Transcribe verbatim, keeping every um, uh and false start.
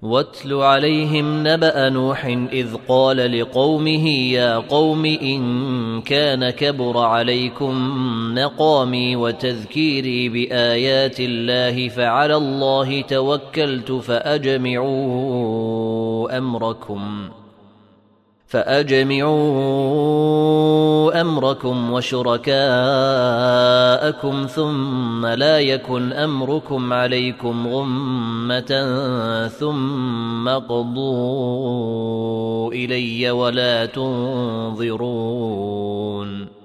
واتل عليهم نبأ نوح إذ قال لقومه يا قوم إن كان كبر عليكم مقامي وتذكيري بآيات الله فعلى الله توكلت فأجمعوا أمركم فأجمعوا أمركم وشركاءكم ثم لا يكن أمركم عليكم غمة ثم قضوا إلي ولا تنظرون